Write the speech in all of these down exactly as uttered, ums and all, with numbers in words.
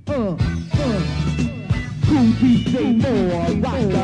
Uh, uh. Cool D J Moore, rock the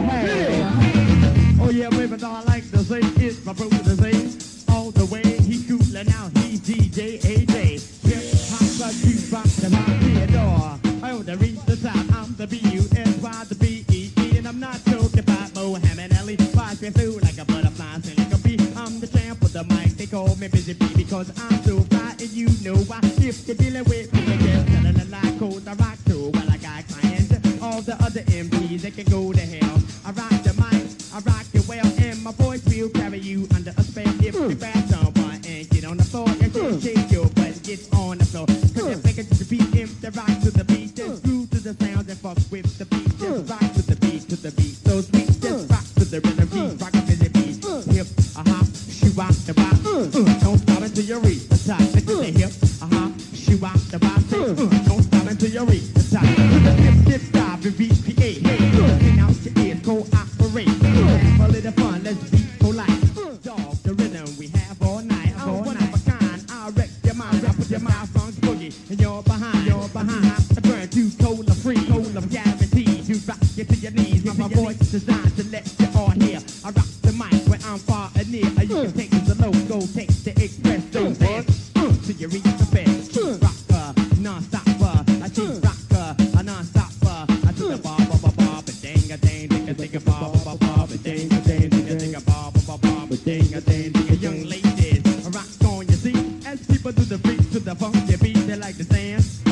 hand. Oh yeah, baby, all I like to say is my brother to say all the way he coolin' out. He's D J A J. Hip hop, a jukebox, and I'm Theodore. I own the reach the top. I'm the B U S Y, the B E E, and I'm not talking about Mohammed Ali. Flies me through like a butterfly, sing like a bee. I'm the champ with the mic. They call me Busy Bee because I'm so fly, and you know why. If you're dealing with me, just telling a lie, cause I rock too. Well, I got clients, all the other M Ps, they can go to hell. I rock the mic, I rock it well, and my voice will carry you under a spell. If you grab someone and get on the floor, and shake, shake your butt, get on the floor. Cause you're making to the beat, if they rock to the beat, just groove to the sounds and fuck with the beat. Just rock to the beat, to the beat, so sweet. Just rock to the rhythm beat, rock a busy beat. Hip, a hop, shoe rock the rock. Uh, don't stop until you reach the top. Into the hip, a hop, shoe rock the rock. Uh, don't stop until you reach the top. To the hip, dip, dive, and V P A. Hey, clean out your ears, cooperate. Have a little fun, let's be polite. Dog, the rhythm we have all night. I'm one of a kind, I'll wreck your mind. I'll put your mouth on boogie, and you're behind, you're behind. I burn too cola free, cola guaranteed. You rock you to your knees, my voice designed to let you all hear. I rock the mic when I'm far and near. You can take it to low, go take the express. Don't dance till you reach the best. Keep rocker, non-stopper. I keep rocker, a non-stopper. I do the bar, bar, bar, bar, but dang a dang, ding a ding a bar, bar, bar, bar, but dang a dang, ding a ding a bar, bar, bar, bar, but dang a dang, ding a young ladies. I rock on, you see, as people do the beat to the funky beat, they like to dance.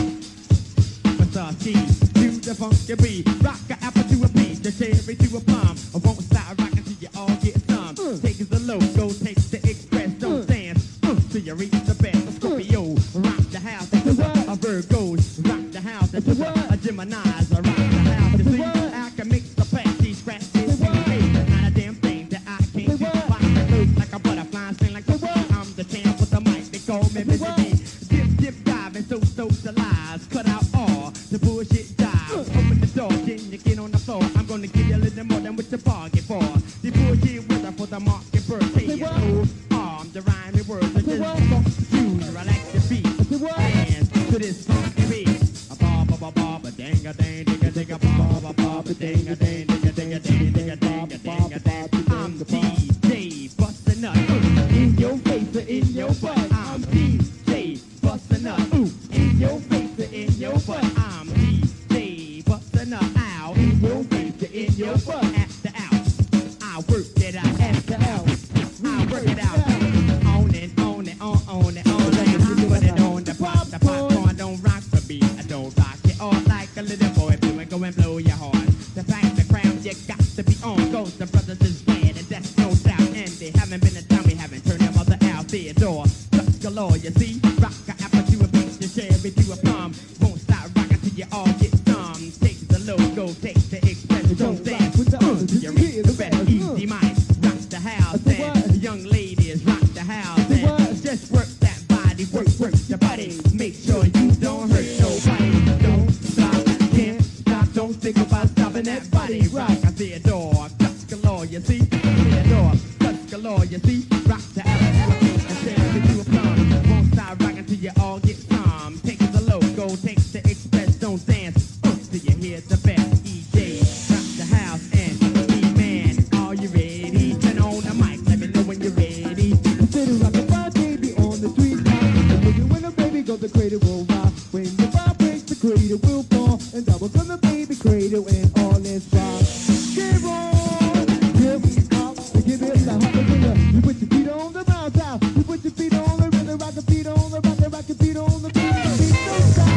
What's up, keys? To the funky beat, rock a apple to a peach, the cherry to a plum. I won't stop rocking till you all get some. Take it the low, go take the express, don't dance till you reach the best. A Scorpio, rock the house, that's a Virgos, rock the house, that's a Gemini's, rock the house. You see, I can mix the patchy, scratch this, hey, not a damn thing that I can't do. Rock the loop like a butterfly, sing like a bee. I'm the champ with the mic, they call me Busy Bee. Dip, dip, dive, and so socialize. Cut out all the bullshit dive. Open the door, then you get on the floor. I'm gonna give you a little more than what you bargained for. The bullshit weather for the market birthday. So, arm the rhyming words. I just fuck you, relax your feet. Dance to this funky beat. A ba ba ba ba ba dang a dang ding a ding a ba ba ba ba dang a dang ding a ding a ding ding a ding a ding a dang. I'm D J bustin' up in your face or in your butt. I'm D J bustin' up in your face or in your butt. I'm D J bustin' up out in your face or in your butt. At the out, I work it out. At the out, I work it out. On and on and on, on and on. I put it on the pop, the popcorn don't rock the beat. I don't rock it all like a little boy. Blue and go and blow your heart. The fact the crowd you got to be on. Goes the brothers is bad and that's no doubt. And they haven't been a time we haven't turned their mother out. Theodore, touch galore, you see. Rock a apple to a peach, the cherry to a plum. Won't stop rocking till you all get some. Take the low, go take the express. Don't dance uh, till you reach the best. Easy mind, rock the house. And young ladies, rock the house. And just work that body, work, work the body. Make sure you don't hurt nobody. Don't stop, can't stop, don't think about stopping that body. Rock a Theodore, touch galore, you see. Theodore, touch galore, you see. Rock the apple and cherry to a plum. Won't stop rocking till you all get some. Take it the low, go take the express. Don't dance uh, till you hear the best. E J, rock the house and E-Man, are you ready? Turn on the mic, let me know when you're ready. City rock a fine baby on the street. And maybe when a baby goes, the cradle will rock. When the vibe breaks, the cradle will fall. And double from the baby cradle and all is rock. Give on, give out, and give it the hot finger. You put your feet on the bounce house. You put your feet on the rhythm, rock your feet on the rock, rock your feet on the beat. The beat don't stop.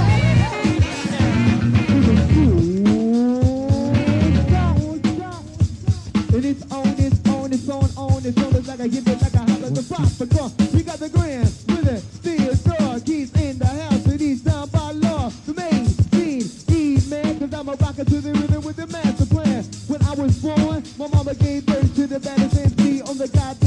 And it's on, it's on, it's on, on, it's on, it's like I give it like I have like the pop, the car. We got the grand with it, Theodore, keys in the house, and he's down by law. The main scene, E man, cause I'm a rocker to the rhythm with the master plan. When I was born, my mama gave birth to the baddest M C on the goddamn